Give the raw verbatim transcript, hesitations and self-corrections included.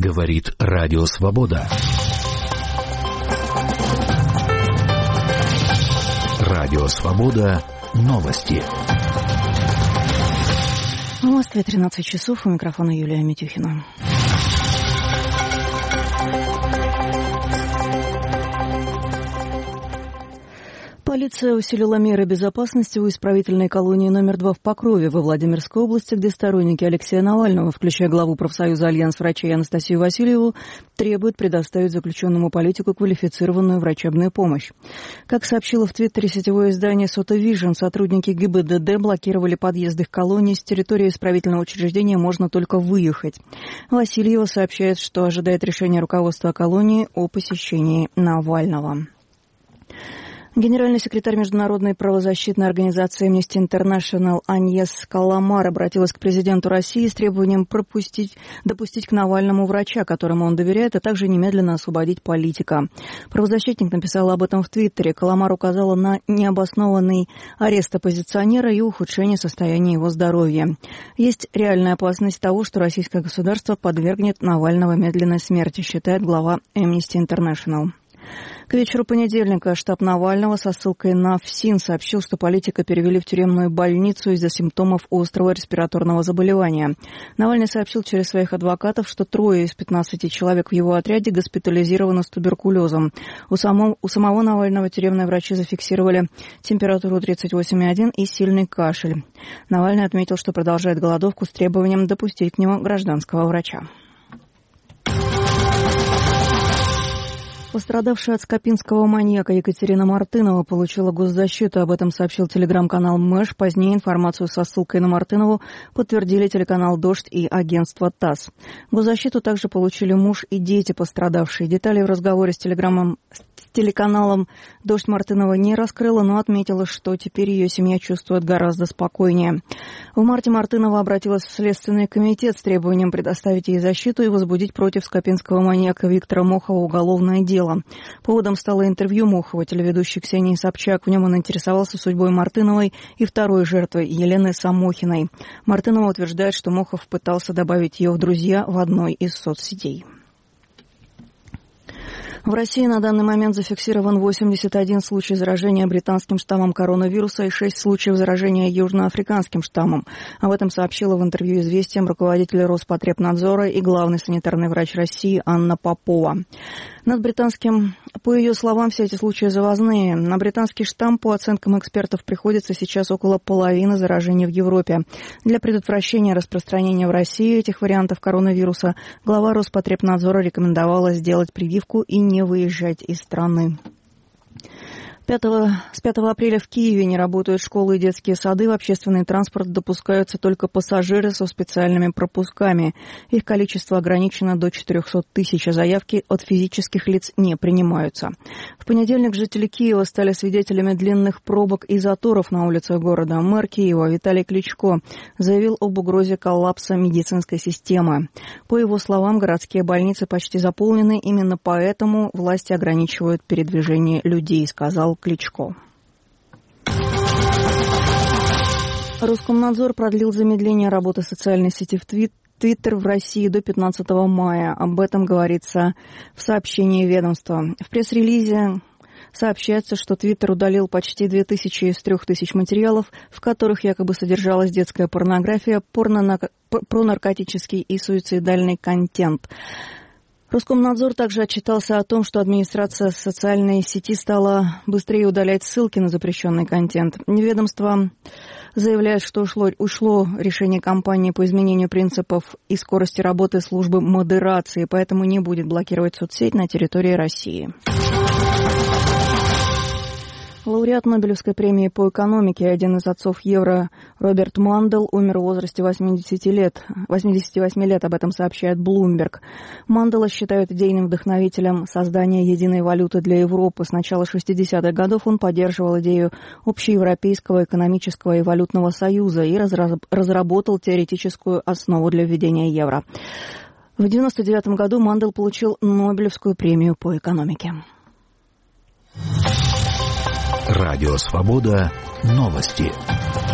Говорит Радио Свобода. Радио Свобода. Новости. В Москве тринадцать часов. У микрофона Юлия Митюхина. Полиция усилила меры безопасности у исправительной колонии номер два в Покрове во Владимирской области, где сторонники Алексея Навального, включая главу профсоюза «Альянс врачей» Анастасию Васильеву, требуют предоставить заключенному политику квалифицированную врачебную помощь. Как сообщило в Твиттере сетевое издание «Сота Вижн», сотрудники ГИБДД блокировали подъезды к колонии. С территории исправительного учреждения можно только выехать. Васильева сообщает, что ожидает решения руководства колонии о посещении Навального. Генеральный секретарь Международной правозащитной организации Amnesty International Аньес Каламар обратилась к президенту России с требованием пропустить, допустить к Навальному врача, которому он доверяет, а также немедленно освободить политика. Правозащитник написала об этом в Твиттере. Каламар указала на необоснованный арест оппозиционера и ухудшение состояния его здоровья. Есть реальная опасность того, что российское государство подвергнет Навального медленной смерти, считает глава Amnesty International. К вечеру понедельника штаб Навального со ссылкой на ФСИН сообщил, что политика перевели в тюремную больницу из-за симптомов острого респираторного заболевания. Навальный сообщил через своих адвокатов, что трое из пятнадцати человек в его отряде госпитализированы с туберкулезом. У самого, у самого Навального тюремные врачи зафиксировали температуру тридцать восемь и один и сильный кашель. Навальный отметил, что продолжает голодовку с требованием допустить к нему гражданского врача. Пострадавшая от скопинского маньяка Екатерина Мартынова получила госзащиту. Об этом сообщил телеграм-канал Мэш. Позднее информацию со ссылкой на Мартынову подтвердили телеканал «Дождь» и агентство ТАСС. Госзащиту также получили муж и дети пострадавшие. Детали в разговоре с телеграммом с телеканалом «Дождь» Мартынова не раскрыла, но отметила, что теперь ее семья чувствует гораздо спокойнее. В марте Мартынова обратилась в Следственный комитет с требованием предоставить ей защиту и возбудить против скопинского маньяка Виктора Мохова уголовное дело. Поводом стало интервью Мохова телеведущей Ксении Собчак. В нем он интересовался судьбой Мартыновой и второй жертвы Елены Самохиной. Мартынова утверждает, что Мохов пытался добавить ее в друзья в одной из соцсетей. В России на данный момент зафиксирован восемьдесят один случай заражения британским штаммом коронавируса и шесть случаев заражения южноафриканским штаммом. Об этом сообщила в интервью «Известиям» руководитель Роспотребнадзора и главный санитарный врач России Анна Попова. Над британским, по ее словам, все эти случаи завозные. На британский штамм, по оценкам экспертов, приходится сейчас около половины заражений в Европе. Для предотвращения распространения в России этих вариантов коронавируса глава Роспотребнадзора рекомендовала сделать прививку и не выезжать из страны. С пятого апреля в Киеве не работают школы и детские сады. В общественный транспорт допускаются только пассажиры со специальными пропусками. Их количество ограничено до четырехсот тысяч, а заявки от физических лиц не принимаются. В понедельник жители Киева стали свидетелями длинных пробок и заторов на улицах города. Мэр Киева Виталий Кличко заявил об угрозе коллапса медицинской системы. По его словам, городские больницы почти заполнены. Именно поэтому власти ограничивают передвижение людей, сказал Кличко. Роскомнадзор продлил замедление работы социальной сети в Твиттер в России до пятнадцатого мая. Об этом говорится в сообщении ведомства. В пресс-релизе сообщается, что Твиттер удалил почти две тысячи из трех тысяч материалов, в которых якобы содержалась детская порнография, порно- пронаркотический и суицидальный контент. Роскомнадзор также отчитался о том, что администрация социальной сети стала быстрее удалять ссылки на запрещенный контент. Ведомство заявляет, что ушло, ушло решение компании по изменению принципов и скорости работы службы модерации, поэтому не будет блокировать соцсеть на территории России. Лауреат Нобелевской премии по экономике, один из отцов евро Роберт Мандел, умер в возрасте восьмидесяти лет. восьмидесяти восьми лет, об этом сообщает Bloomberg. Мандела считают идейным вдохновителем создания единой валюты для Европы. С начала шестидесятых годов он поддерживал идею общеевропейского экономического и валютного союза и разработал теоретическую основу для введения евро. В девяносто девятом году Мандел получил Нобелевскую премию по экономике. Радио Свобода. Новости.